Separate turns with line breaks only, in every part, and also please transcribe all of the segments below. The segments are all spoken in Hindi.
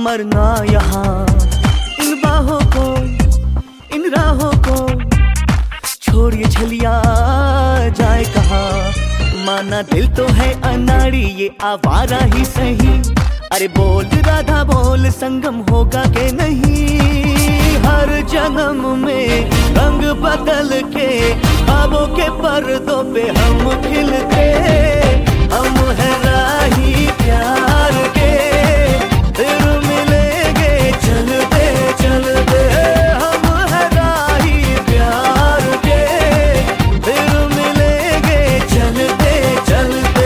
मरना यहाँ इन बाहों को, इन राहों को छोड़िए छलिया जाए कहाँ। माना दिल तो है अनाड़ी ये आवारा ही सही, अरे बोल राधा बोल संगम होगा के नहीं। हर जन्म में रंग बदल के ख्वाबों के पर्दों पे हम खिलते, हम है राही प्यार के, फिर मिलेंगे चलते चलते। हम है राही प्यार के, फिर मिलेंगे चलते चलते।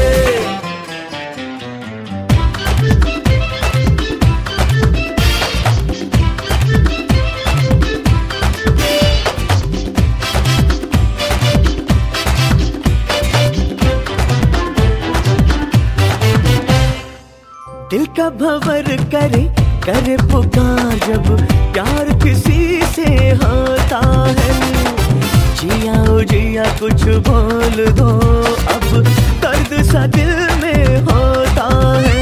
दिल का भंवर करे करे पुकार जब प्यार किसी से होता है। जिया ओ जिया कुछ बोल दो अब दर्द सा दिल में होता है।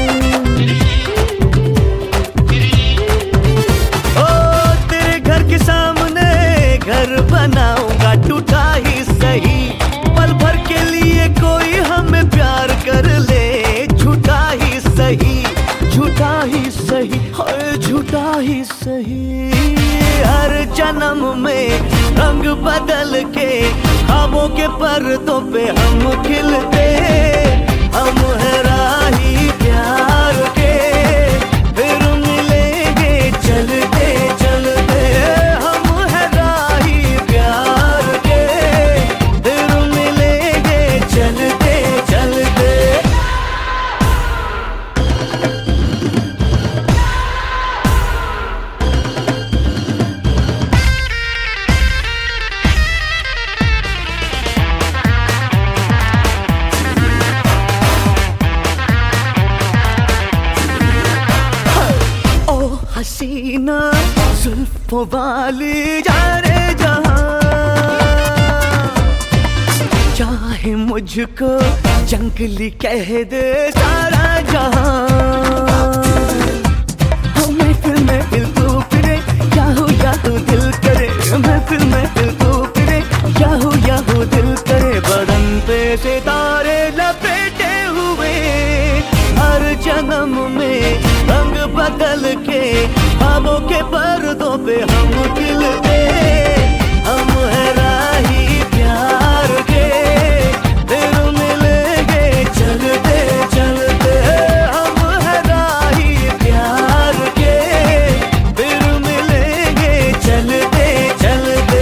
ओ तेरे घर के सामने घर बनाऊंगा टूटा ही सही, पल भर के लिए कोई हमें प्यार कर ले, झूठा ही सही, झूठा ही सही, हर झूठा ही सही। हर जन्म में रंग बदल के ख्वाबों के पर्दों पे हम खिलते, हम है राही प्यार के, फिर मिलेंगे चलते चलते। हम है राही प्यार के, फिर मिलेंगे चलते चलते। हसीना जुल्फों वाली जाने जहां, चाहे मुझको जंगली कह दे सारा जहां। महफिल महफिल तू फिरे याहू याहू दिल करे, महफिल महफिल तू फिरे याहू याहू दिल करे। बदन पे सितारे लपेटे हुए हर जन्म में रंग बदल के ख्वाबों के पर्दों पे हम खिलते, हम है राही प्यार के, फिर मिलेंगे चलते चलते। हम है राही प्यार के, फिर मिलेंगे चलते चलते।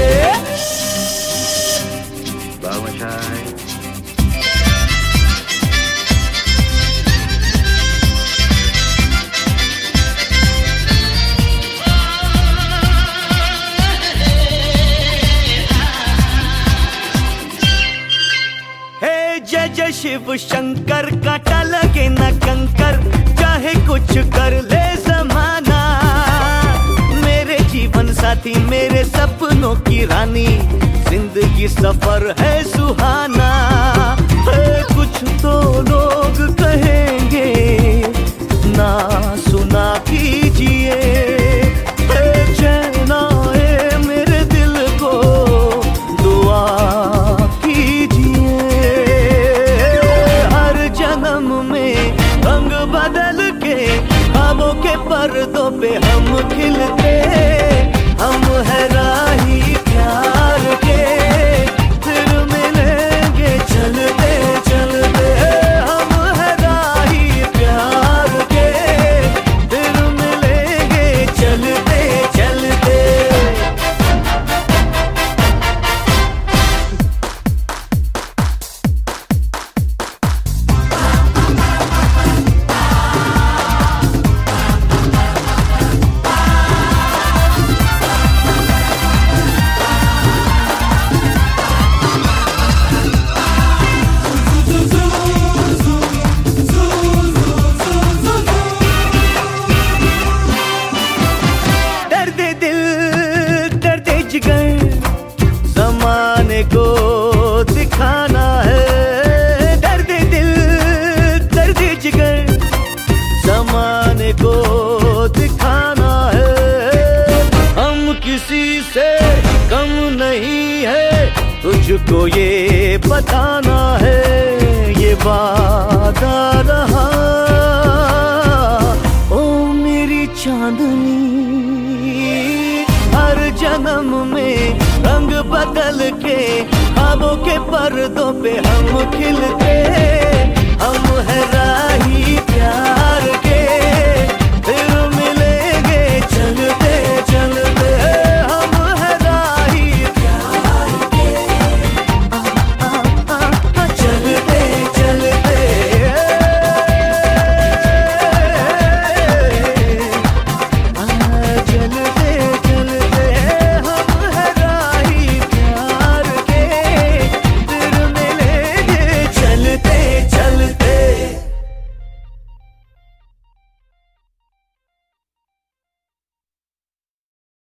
जय जय शिव शंकर, काटा लगे न कंकर, चाहे कुछ कर ले जमाना। मेरे जीवन साथी मेरे सपनों की रानी, जिंदगी सफर है सुहाना। कुछ तो लोग कहेंगे ना सुना कीजिए, चैन आए मेरे दिल को दुआ कीजिए। हर जन्म में रंग बदल के ख्वाबों के पर्दों पे हम खिलते, हम है राही प्यार के, फिर मिलेंगे चलते चलते। हम है राही प्यार के, फिर मिलेंगे चलते चलते। तुझको ये बताना है, ये वादा रहा। ओ मेरी चांदनी, हर जन्म में रंग बदल के ख्वाबों के पर्दों पे हम खिलते, हम है राही